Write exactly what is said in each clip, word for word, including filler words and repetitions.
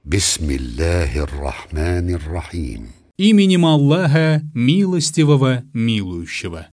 Бисмиллахир-рахманир-рахим. Именем Аллаха, милостивого, милующего.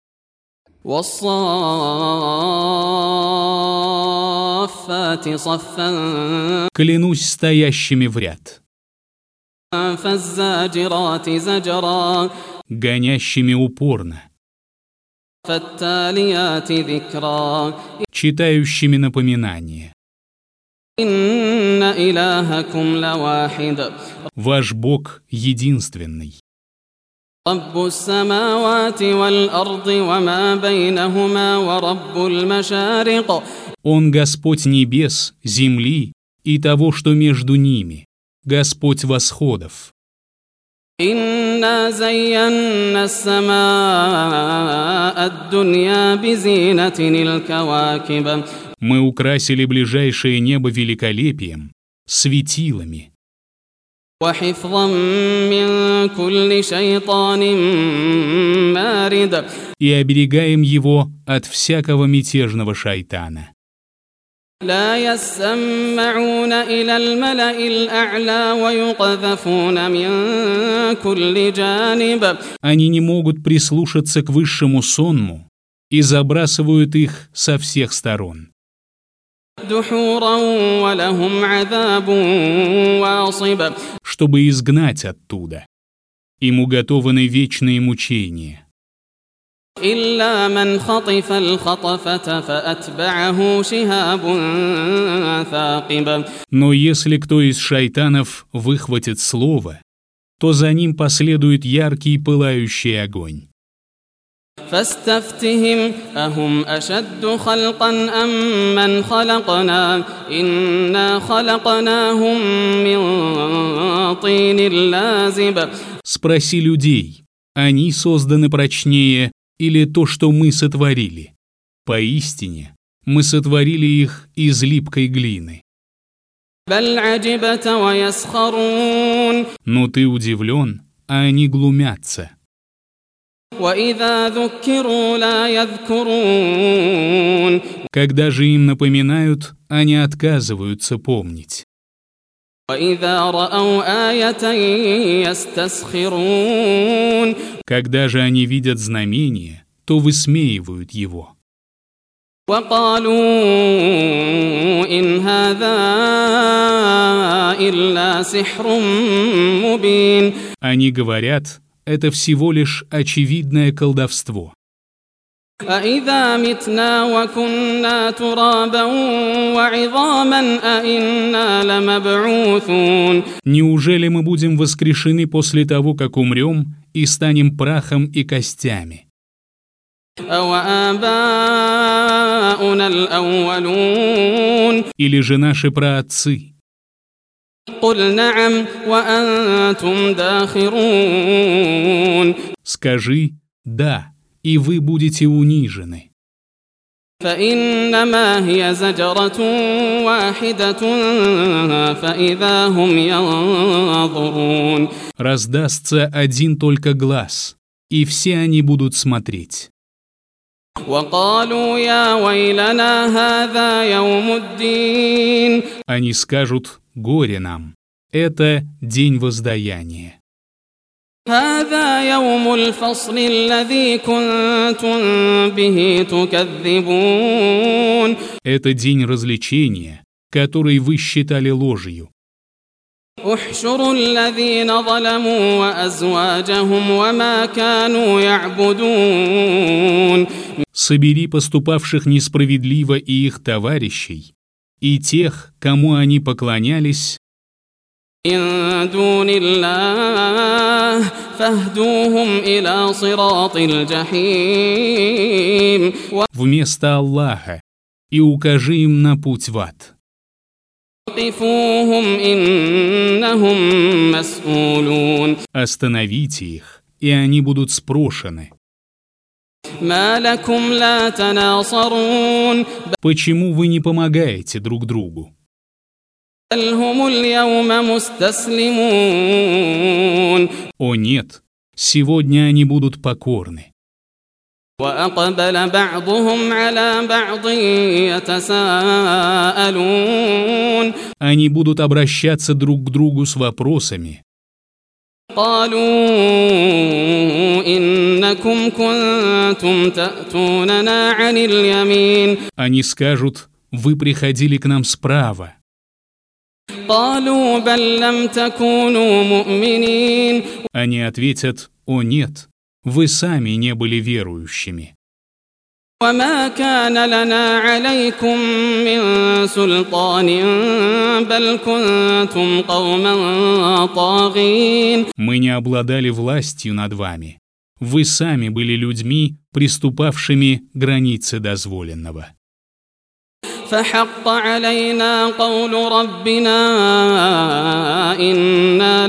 وَالصَّافَّاتِ صَفًّا Клянусь стоящими в ряд, فَالزَّاجِرَاتِ زَجْرًا гонящими упорно, فَالتَّالِيَاتِ ذِكْرًا читающими напоминание. إِنَّ إِلَٰهَكُمْ لَوَاحِدٌ Ваш Бог единственный. رَبُّ السَّمَاوَاتِ وَالْأَرْضِ وَمَا بَيْنَهُمَا وَرَبُّ الْمَشَارِقِ Он Господь небес, земли и того, что между ними, Господь восходов. إِنَّا زَيَّنَّا السَّمَاءَ الدُّنْيَا بِزِينَةٍ الْكَوَاكِبِ Мы украсили ближайшее небо великолепием, светилами, وَحِفْظًا مِّن كُلِّ شَيْطَانٍ مَّارِدٍ и оберегаем его от всякого мятежного шайтана. لا يسمعون إلى الملأ الأعلى ويقذفون من كل جانب Они не могут прислушаться к высшему сонму и забрасывают их со всех сторон, دحورا ولهم عذاب واصب чтобы изгнать оттуда. Им уготованы вечные мучения. إلا من خطف الخطفة فأتبعه شهاب ثاقب Но если кто из шайтанов выхватит слово, то за ним последует яркий пылающий огонь. فاستفتهم أهم أشد خلقا أم من خلقنا إنا خلقناهم من طين لازب Спроси людей, они созданы прочнее или то, что мы сотворили? Поистине, мы сотворили их из липкой глины. بل عجبت ويسخرون Но ты удивлен, а они глумятся. وإذا ذكروا لا يذكرون Когда же им напоминают, они отказываются помнить. وإذا رأوا آية يستسخرون Когда же они видят знамение, то высмеивают его. وقالوا إن هذا إلا سحر مبين Они говорят, это всего лишь очевидное колдовство. أإذا متنا وكنا ترابا وعظاما أإنا لمبعوثون Неужели мы будем воскрешены после того, как умрем, и станем прахом и костями? أوآباؤنا الأولون Или же наши праотцы? قل نعم وأنتم داخرون Скажи «да», и вы будете унижены. فإنما هي زجرة واحدة فإذا هم ينظرون Раздастся один только глаз, и все они будут смотреть. وقالوا يا ويلنا هذا يوم الدين Они скажут «горе нам». Это день воздаяния. هذا يوم الفصل الذي كنتم به تكذبون Это день развлечения, который вы считали ложью. احشروا الذين ظلموا وأزواجهم وما كانوا يعبدون Собери поступавших несправедливо и их товарищей, и тех, кому они поклонялись, من دون الله فاهدوهم إلى صراط الجحيم вместо Аллаха, и укажи им на путь в ад. وقفوهم إنهم مسؤولون Остановите их, и они будут спрошены. ما لكم لا تناصرون Почему вы не помогаете друг другу? بل هم اليوم مستسلمون О нет, сегодня они будут покорны. وأقبل بعضهم على بعض يتساءلون. Они будут обращаться друг к другу с вопросами. قالوا إنكم كنتم تأتوننا عن اليمين. Они скажут: вы приходили к нам справа. قالوا بل لم تكونوا مؤمنين. Они ответят: о нет, вы сами не были верующими. وما كان لنا عليكم من سلطان بل كنتم قوما طاغين. Мы не обладали властью над вами. Вы сами были людьми, приступавшими границы дозволенного. فحق علينا قول ربنا إنا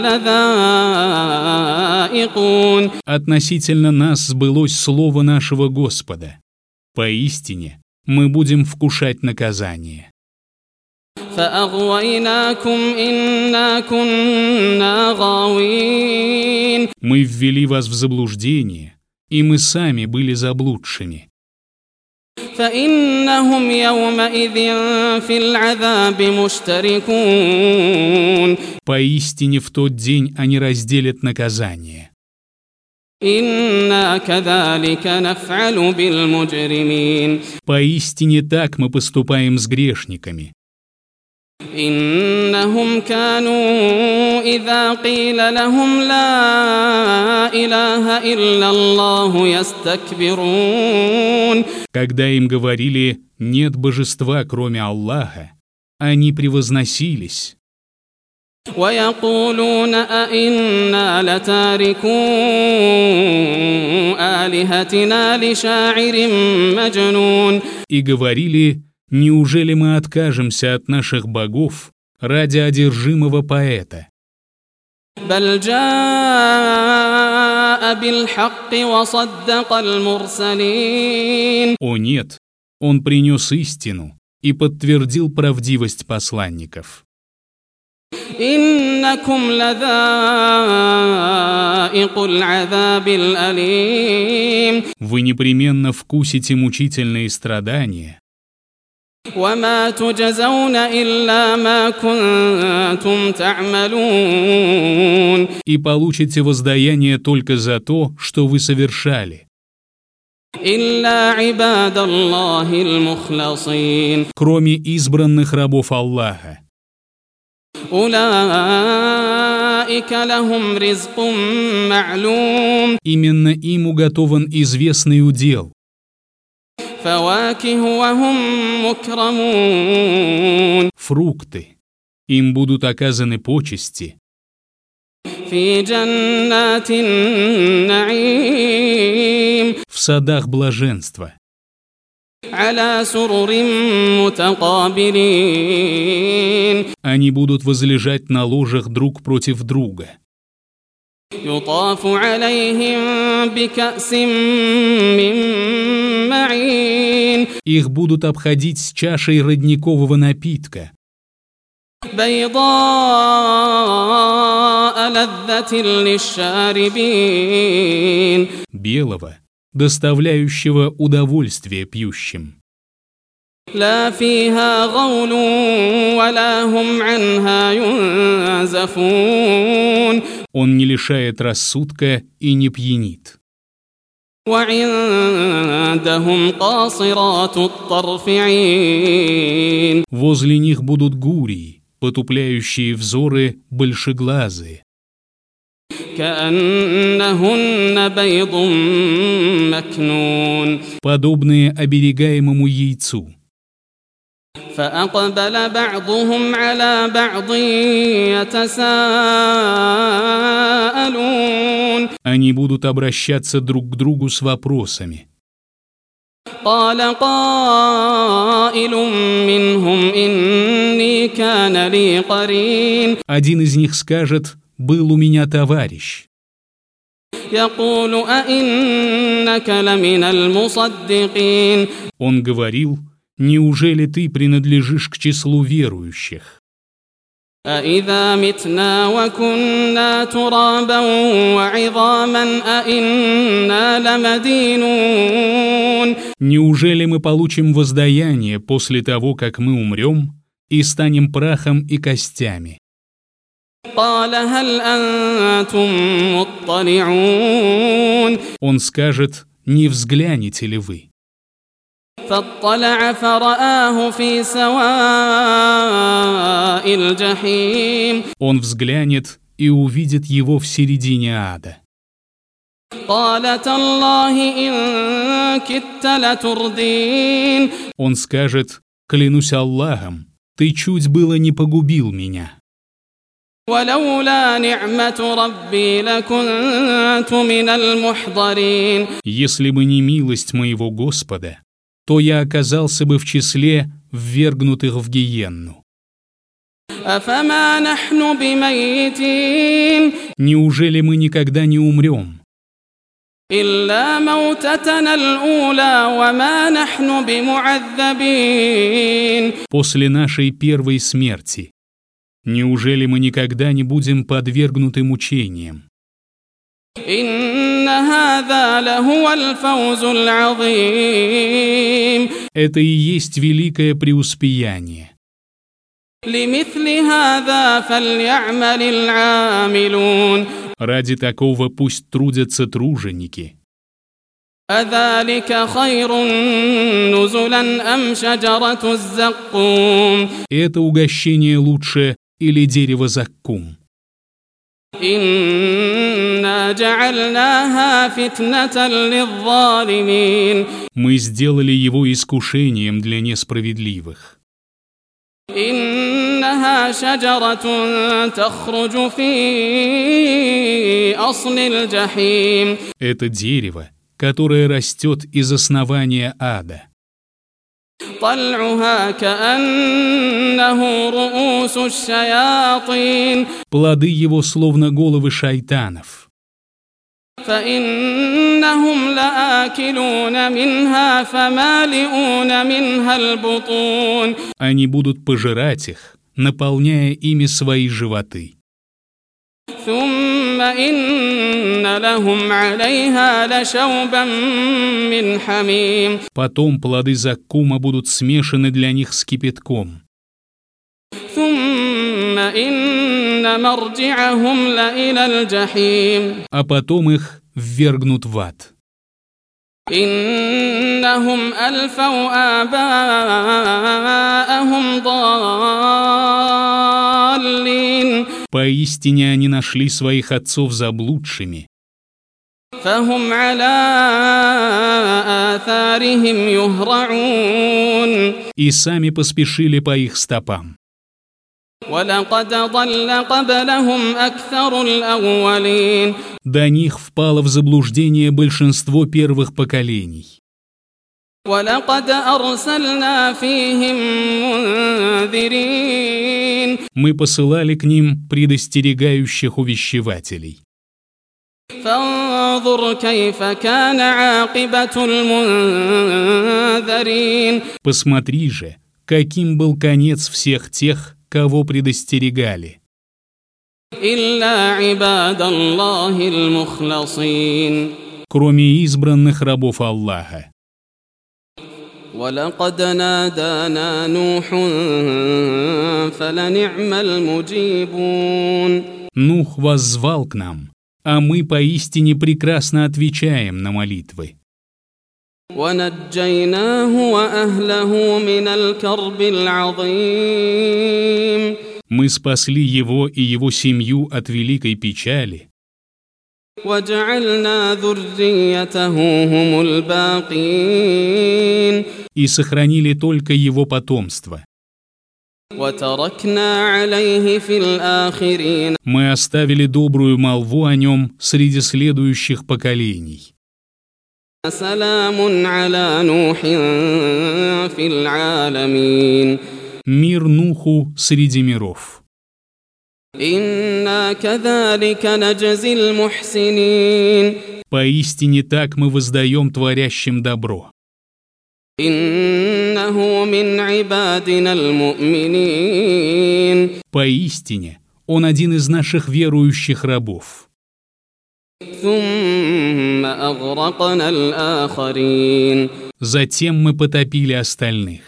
لذائقون. Относительно нас сбылось слово нашего Господа. Поистине, мы будем вкушать наказание. فأغويناكم إنا كنا غاوين. Мы ввели вас в заблуждение, и мы сами были заблудшими. فإنهم يومئذ في العذاب مشتركون. Поистине в тот день они разделят наказание. إنا كذلك نفعل بالمجرمين. Поистине так мы поступаем с грешниками. إنهم كانوا إذا قيل لهم لا إله إلا الله يستكبرون. Когда им говорили: нет божества, кроме Аллаха, они превозносились. ويقولون أئنا لتاركو آلهتنا لشاعر مجنون. И говорили: неужели мы откажемся от наших богов ради одержимого поэта? بل جاء بالحق وصدق المرسلين. О нет, он принес истину и подтвердил правдивость посланников. إنكم لذائق العذاب الأليم. Вы непременно вкусите мучительные страдания. وما تجزون إلا ما كنتم تعملون. И получите воздаяние только за то, что вы совершали. إلا عباد الله المخلصين. Кроме избранных рабов Аллаха. أولئك لهم رزق معلوم. Именно им уготован известный удел. فواكه وهم مكرمون. Фрукты. Им будут оказаны почести. في جنات النعيم. В садах блаженства. على سرر متقابلين. Они будут возлежать на ложах друг против друга. يطاف عليهم بكأس من معين. Их будут обходить с чашей родникового напитка. بيضاء لذة للشاربين. Белого, доставляющего удовольствие пьющим. لا فيها غول ولا هم عنها ينزفون. Он не лишает рассудка и не пьянит. وعندهم قاصرات الطرف عين. Возле них будут гурии, потупляющие взоры большеглазые. كأنهن بيض مكنون. Подобные оберегаемому яйцу. فأقبل بعضهم على بعض يتساءلون. Они будут обращаться друг к другу с вопросами. قال قائل منهم إني كان لي قرين. Один из них скажет: был у меня товарищ. يقول أئنك لمن المصدقين. Он говорил: неужели ты принадлежишь к числу верующих? أَإِذَا مِتْنَا وَكُنَّا تُرَابًا وَعِظَامًا أَإِنَّا لَمَدِينُونَ. Неужели мы получим воздаяние после того, как мы умрем и станем прахом и костями? قَالَ هَلْ أَنْتُمْ مُطَّلِعُونَ. Он скажет: не взглянете ли вы? فاطلع فرآه في سواء الجحيم. Он взглянет и увидит его в середине ада. قال تالله إن كدت لتردين. Он скажет: клянусь Аллахом, ты чуть было не погубил меня. ولولا نعمة ربي لكنت من المحضرين. Если бы не милость моего Господа, то я оказался бы в числе ввергнутых в гиенну. أفما نحن بميتين. Неужели мы никогда не умрем? إلا موتتنا الأولى وما نحن بمعذبين. После нашей первой смерти. Неужели мы никогда не будем подвергнуты мучениям? إن هذا لهو الفوز العظيم. Это и есть великое преуспеяние. لمثل هذا فليعمل العاملون. Ради такого пусть трудятся труженики. أذلك خير نزلا أم شجرة الزقوم. Это угощение лучше или дерево заккум? إنا جعلناها فتنة للظالمين. Мы сделали его искушением для несправедливых. إنها شجرة تخرج في أصل الجحيم. Это дерево, которое растет из основания ада. طلعها كأنه رؤوس الشياطين. Плоды его словно головы шайтанов. فإنهم لآكلون منها فمالئون منها البطون. Они будут пожирать их, наполняя ими свои животы. ثم إن لهم عليها لشوبا من حميم. Потом плоды заккума будут смешаны для них с кипятком. ثم إن مرجعهم لإلى الجحيم. А потом их ввергнут в ад. إنهم ألفوا آباءهم ضالين. Поистине они нашли своих отцов заблудшими. فهم على آثارهم يهرعون. И сами поспешили по их стопам. ولقد ضل قبلهم أكثر الأولين. До них впало в заблуждение большинство первых поколений. ولقد أرسلنا فيهم منذرين. Мы посылали к ним предостерегающих увещевателей. فانظر كيف كان عاقبة المنذرين. Посмотри же, каким был конец всех тех, кого предостерегали. إلا عباد الله المخلصين. Кроме избранных рабов Аллаха. ولقد نادانا نوح فلنعم المجيبون. Нух воззвал к нам, а мы поистине прекрасно отвечаем на молитвы. ونجيناه وأهله من الكرب العظيم. Мы спасли его и его семью от великой печали. وجعلنا ذريته هم الباقين. И сохранили только его потомство. وتركنا عليه في الآخرين. Мы оставили добрую молву о нем среди следующих поколений. سلام على نوح في العالمين. Мир Нуху среди миров. إنا كذلك نجزي المحسنين. Поистине так мы воздаем творящим добро. إنه إنه من عبادنا المؤمنين. Поистине, он один из наших верующих рабов. ثم أغرقنا الآخرين. Затем мы потопили остальных.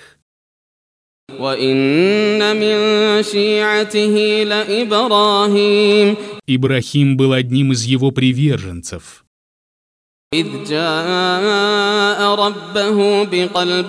وإن من شيعته لإبراهيم. Ибрахим был одним из его приверженцев. إذ جاء ربه بقلب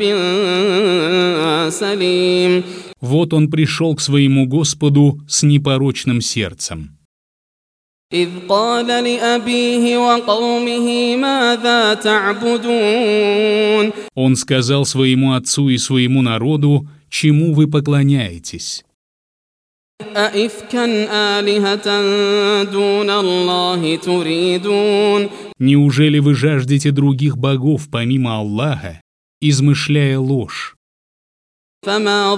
سليم. Вот он пришел к своему Господу с непорочным сердцем. إذ قال لأبيه وقومه ماذا تعبدون. Он сказал своему отцу и своему народу, чему вы поклоняетесь. أئفكا آلهة دون الله تريدون. Неужели вы жаждете других богов помимо Аллаха, измышляя ложь? فما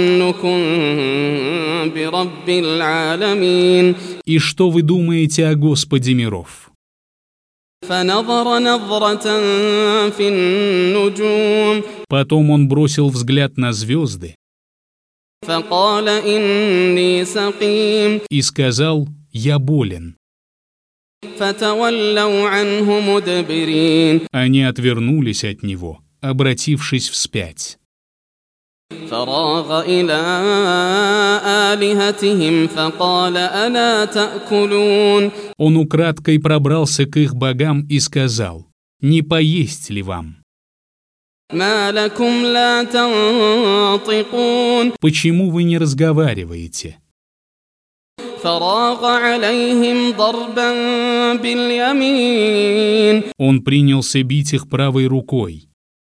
ظنكم برب العالمين. И что вы думаете о Господе миров? فنظر نظرة في النجوم. Потом он бросил взгляд на звезды فقال إني سقيم. и сказал: «Я болен». فتولوا عنه مدبرين. Они отвернулись от него, обратившись вспять. فراغ إلى آلهتهم فقال ألا تأكلون. Он украдкой пробрался к их богам и сказал: «Не поесть ли вам? ما لكم لا تنطقون. Почему вы не разговариваете?» فراغ عليهم ضربا باليمين. Он принялся бить их правой рукой.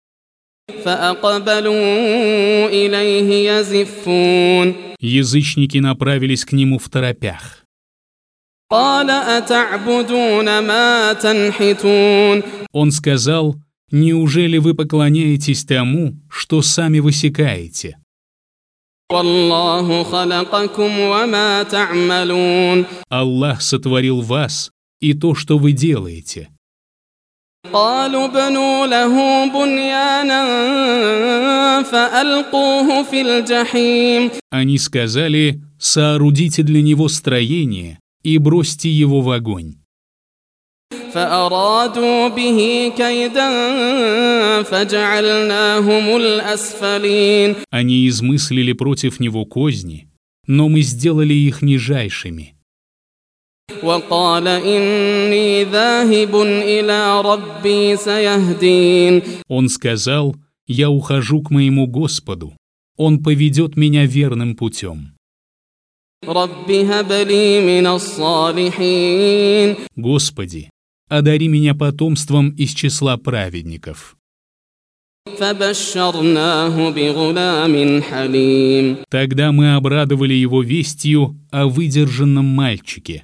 فأقبلوا إليه يزفون. Язычники направились к нему второпях. قال أتعبدون ما تنحتون. Он сказал: «Неужели вы поклоняетесь тому, что сами высекаете? والله خلقكم وما تعملون. Аллах сотворил вас и то, что вы делаете». قالوا ابنوا له بنيانا فألقوه في الجحيم. Они сказали: «Соорудите для него строение и бросьте его в огонь». فأرادوا به كيدا فجعلناهم الأسفلين. Они измыслили против него козни, но мы сделали их нижайшими. وقال إني ذاهب إلى ربي سيهدين. Он сказал: «Я ухожу к моему Господу, Он поведет меня верным путем». رب هب لي من الصالحين. Господи, одари меня потомством из числа праведников. فبشرناه بغلام حليم. Тогда мы обрадовали его вестью о выдержанном мальчике.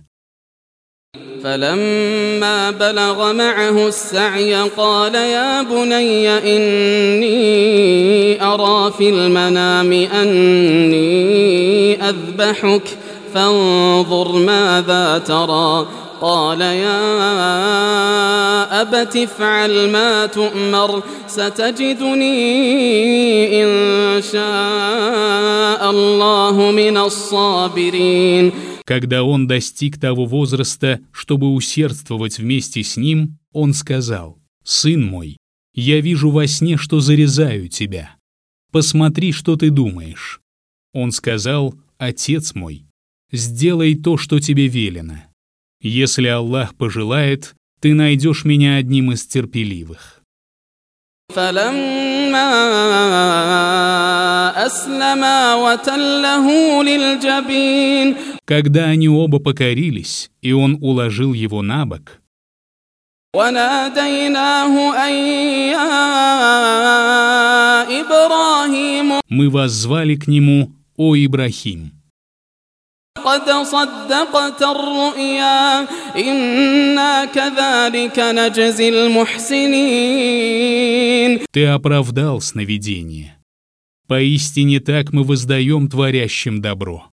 فلما بلغ معه السعي قال يا بني إني أرى في المنام أني أذبحك فانظر ماذا ترى. قال يا أبت افعل ما تؤمر ستجدني إن شاء الله من الصابرين. Когда он достиг того возраста, чтобы усердствовать вместе с ним, он сказал: «Сын мой, я вижу во сне, что зарезаю тебя. Посмотри, что ты думаешь». Он сказал: «Отец мой, сделай то, что тебе велено. Если Аллах пожелает, ты найдешь меня одним из терпеливых». فلما أسلما وتله للجبين. Когда они оба покорились, и он уложил его на бок, وناديناه أن يا إبراهيم. Мы воззвали к нему: «О Ибрахим, قد صدقت الرؤيا إنا كذلك نجزي المحسنين. ты оправдал сновидение. Поистине так мы воздаем творящим добро».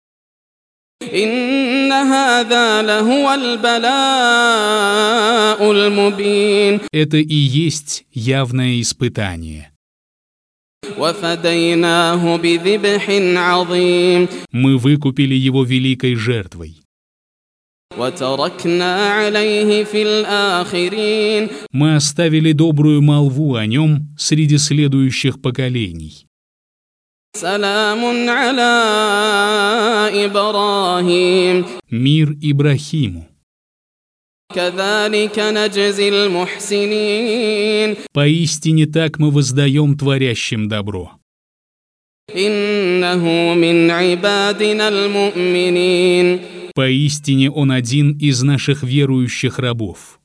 إن هذا لهو البلاء المبين. Это и есть явное испытание. وفديناه بذبح عظيم Мы выкупили его великой жертвой. وتركنا عليه في الآخرين Мы оставили добрую молву о нем среди следующих поколений. سلام على إبراهيم Мир Ибрахиму. كذلك نجزي المحسنين Поистине так мы воздаем творящим добро. إنه من عبادنا المؤمنين Поистине он один из наших верующих рабов.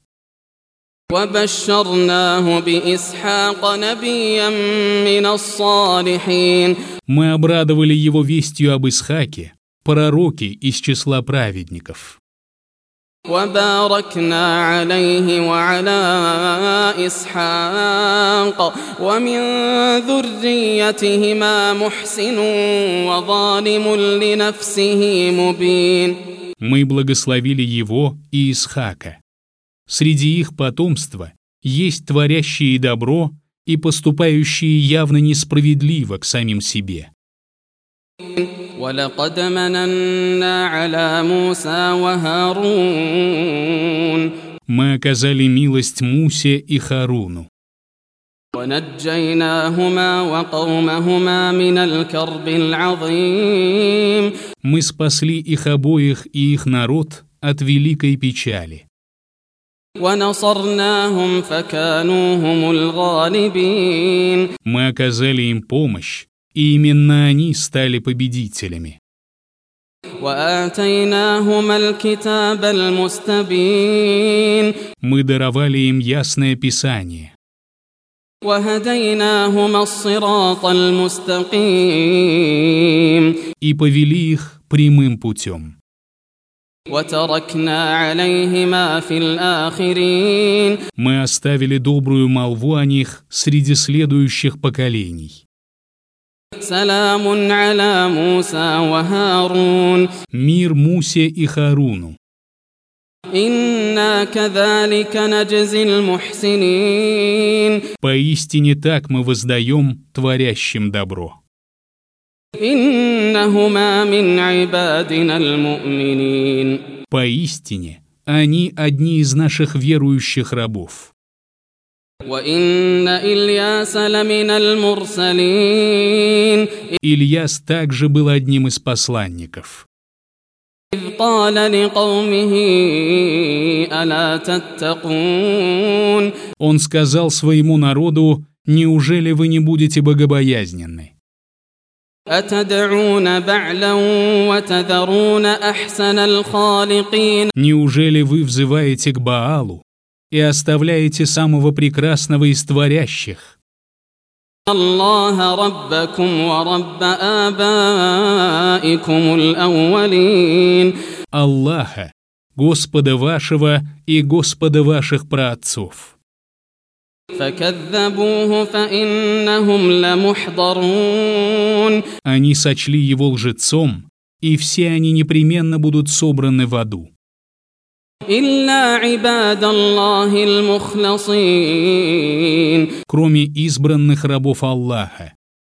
وبشرناه بإسحاق نبيا من الصالحين Мы обрадовали его вестью об Исхаке, пророке из числа праведников. وباركنا عليه وعلى إسحاق ومن ذريتهما محسن وظالم لنفسه مبين Мы благословили его и Исхака. Среди их потомства есть творящие добро и поступающие явно несправедливо к самим себе. ولقد مننا على موسى وهارون Мы оказали милость Мусе и Харуну. ونجيناهما وقومهما من الكرب العظيم Мы спасли их обоих и их народ от великой печали. ونصرناهم فكانوا هم الغالبين Мы оказали им помощь, и именно они стали победителями. وآتيناهما الكتاب المستبين Мы даровали им ясное Писание. وهديناهما الصراط المستقيم И повели их прямым путем. وتركنا عليهما في الآخرين Мы оставили добрую молву о них среди следующих поколений. سلام على موسى وهارون Мир Мусе и Харуну. إنا كذلك نجزي المحسنين Поистине так мы воздаем творящим добро. إنهما من عبادنا المؤمنين Поистине они одни из наших верующих рабов. وإن إلياس لمن المرسلين Ильяс также был одним из посланников. إذ قال لقومه ألا تتقون Он сказал своему народу: «Неужели вы не будете богобоязненны? أتدعون بعلا وتذرون أحسن الخالقين Неужели вы взываете к Баалу и оставляете самого прекрасного из творящих, الله ربكم ورب آبائكم الأولين Аллаха, Господа вашего и Господа ваших праотцов?» فكذبوه فإنهم لمحضرون Они сочли его лжецом, и все они непременно будут собраны в аду. إلا عباد الله المخلصين Кроме избранных рабов Аллаха.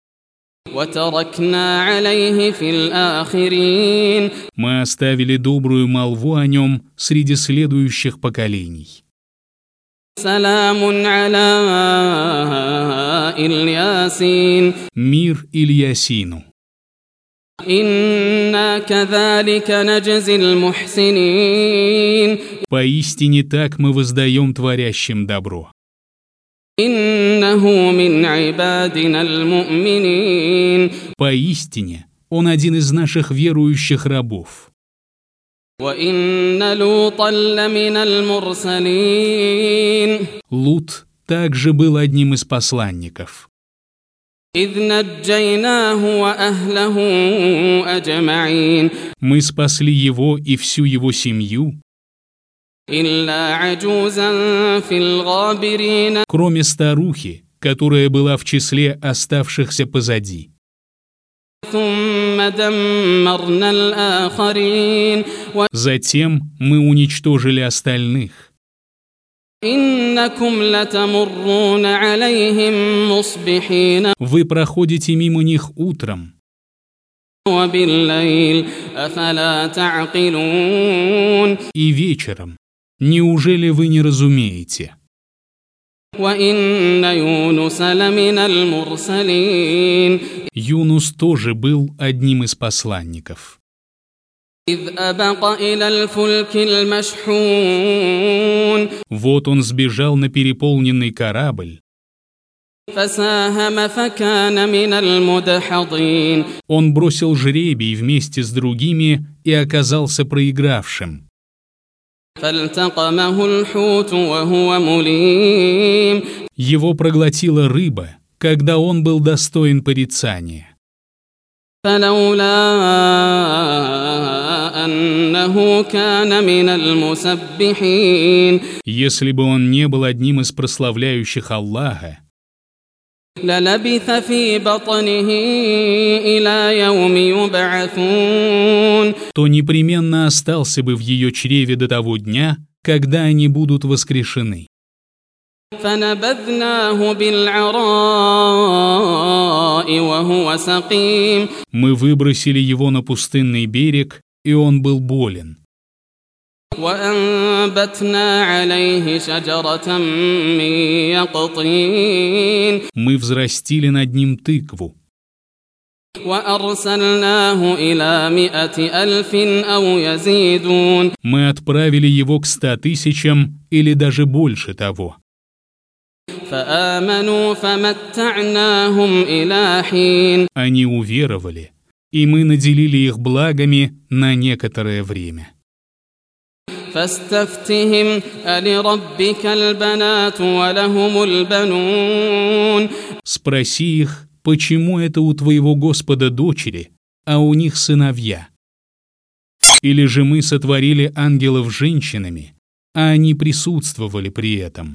وتركنا عليه في الآخرين Мы оставили добрую молву о нем среди следующих поколений. سلام على الياسين Мир Ильясину. إنا كذلك نجزي المحسنين Поистине так мы воздаем творящим добро. إنه من عبادنا المؤمنين Поистине он один из наших верующих рабов. وإن لوطا لمن المرسلين Лут также был одним из посланников. إذ نجيناه وأهله أجمعين Мы спасли его и всю его семью, إلا عجوزا في الغابرين кроме старухи, которая была в числе оставшихся позади. ثم دمرنا الآخرين Затем мы уничтожили остальных. إنكم لتمرون عليهم مصبحين Вы проходите мимо них утром وبالليل أفلا تعقلون и вечером. Неужели вы не разумеете? وإن يونس لمن المرسلين Юнус тоже был одним из посланников. إذ أبق إلى الفلك المشحون Вот он сбежал на переполненный корабль. فساهم فكان من المدحضين Он бросил жребий вместе с другими и оказался проигравшим. فالتقمه الحوت وهو مليم Его проглотила рыба, когда он был достоин порицания. فلولا أنه كان من المسبحين Если бы он не был одним из прославляющих Аллаха, للبث في بطنه إلى يوم يبعثون то непременно остался бы в ее чреве до того дня, когда они будут воскрешены. فنبذناه بالعراء وهو سقيم Мы выбросили его на пустынный берег, и он был болен. وأنبتنا عليه شجرة من يقطين Мы взрастили над ним тыкву. وأرسلناه إلى مئة ألف أو يزيدون Мы отправили его к ста тысячам или даже больше того. فآمنوا فمتعناهم إلى حين Они уверовали, и мы наделили их благами на некоторое время. فاستفتهم ألربك البنات ولهم البنون Спроси их, почему это у твоего Господа дочери, а у них сыновья? Или же мы сотворили ангелов женщинами, а они присутствовали при этом?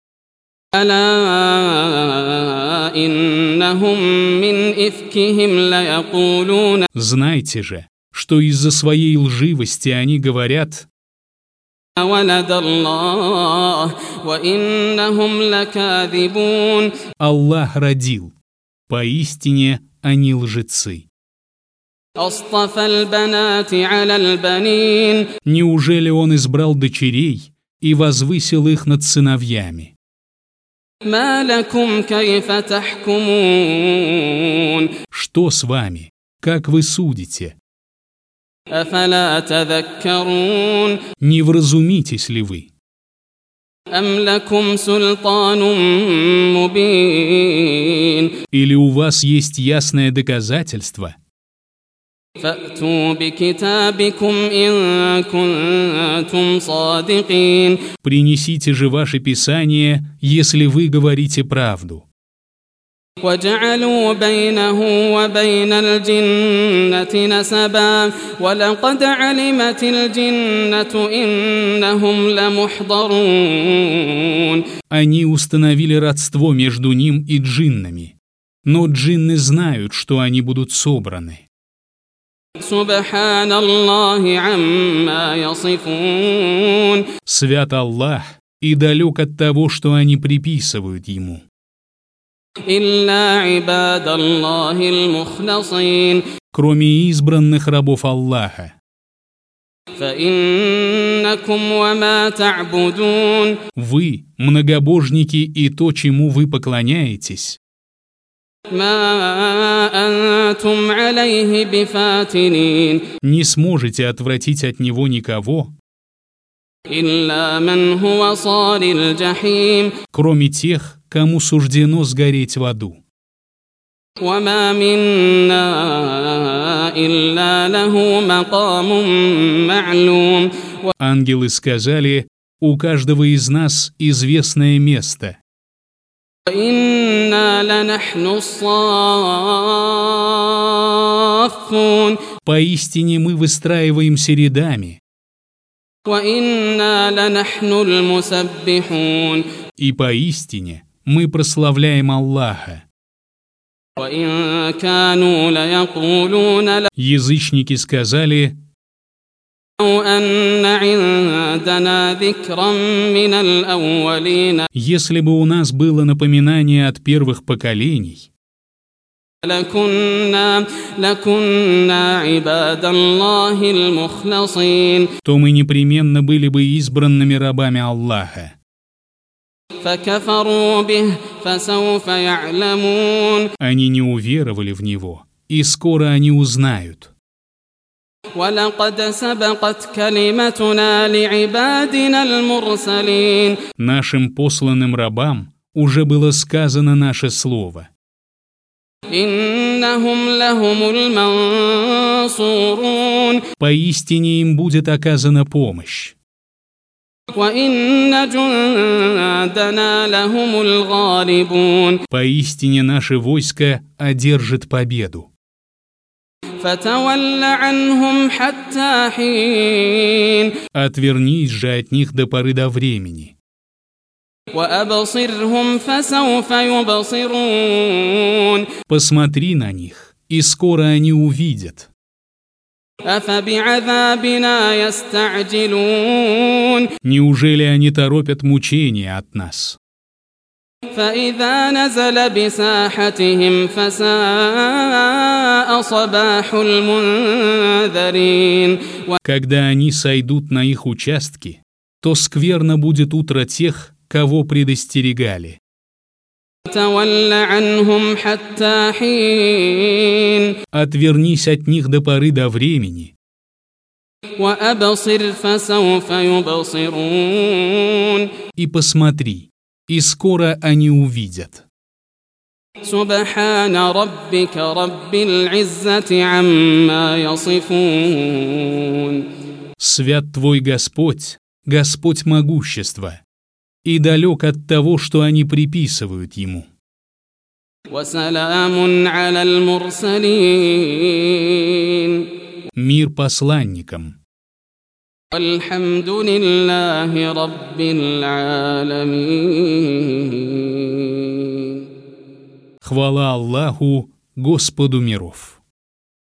ألا إنهم من إفكهم ليقولون Знайте же, что из-за своей лживости они говорят: ولد الله وإنهم لكاذبون Аллах родил. Поистине они лжецы. أصطفى البنات على البنين Неужели он избрал дочерей и возвысил их над сыновьями? ما لكم كيف تحكمون Что с вами? Как вы судите? أفلا تذكرون Не вразумитесь ли вы? أم لكم سلطان مبين Или у вас есть ясное доказательство? فأتوا بكتابكم إن كنتم صادقين Принесите же ваше Писание, если вы говорите правду. وجعلوا بينه وبين الجنة نسبا ولقد علمت الجنة إنهم لمحضرون Они установили родство между ним и джиннами. Но джинны знают, что они будут собраны. سبحان الله عما يصفون Свят Аллах и далек от того, что они приписывают ему. إلا عباد الله المخلصين Кроме избранных рабов Аллаха. فإنكم وما تعبدون Вы, многобожники, и то, чему вы поклоняетесь, ما أنتم عليه بفاتنين не сможете отвратить от него никого, إلا من هو صال الجحيم кроме тех, кому суждено сгореть в аду. وما منا إلا له مقام معلوم Ангелы сказали: у каждого из нас известное место, وإنا لنحن الصافون поистине мы выстраиваемся рядами, وإنا لنحن المسبحون и поистине мы прославляем Аллаха. وإن كانوا ليقولون Язычники сказали: لو أن عندنا ذكرا من الأولين Если бы у нас было напоминание от первых поколений, لكنا لكنا عباد الله المخلصين то мы непременно были бы избранными рабами Аллаха. فكفروا به فسوف يعلمون Они не уверовали в Него, и скоро они узнают. ولقد سبقت كلمتنا لعبادنا المرسلين Нашим посланным рабам уже было сказано наше слово. إنهم لهم المنصورون Поистине им будет оказана помощь. وإن جندنا لهم الغالبون Поистине наше войско одержит победу. فتول عنهم حتى حين Отвернись же от них до поры до времени. وأبصرهم فسوف يبصرون Посмотри на них, и скоро они увидят. أفبعذابنا يستعجلون Неужели они торопят мучения от нас? فإذا نزل بساحتهم فساء صباح المنذرين Когда они сойдут на их участки, то скверно будет утро тех, кого предостерегали. تول عنهم حتى حين Отвернись от них до поры до времени, وأبصر فسوف يبصرون и посмотри, и скоро они увидят. سبحان ربك رب العزة عما يصفون Свят твой Господь, Господь могущества, и далек от того, что они приписывают Ему. وسلام على المرسلين Мир посланникам. الحمد لله رب العالمين Хвала Аллаху, Господу миров.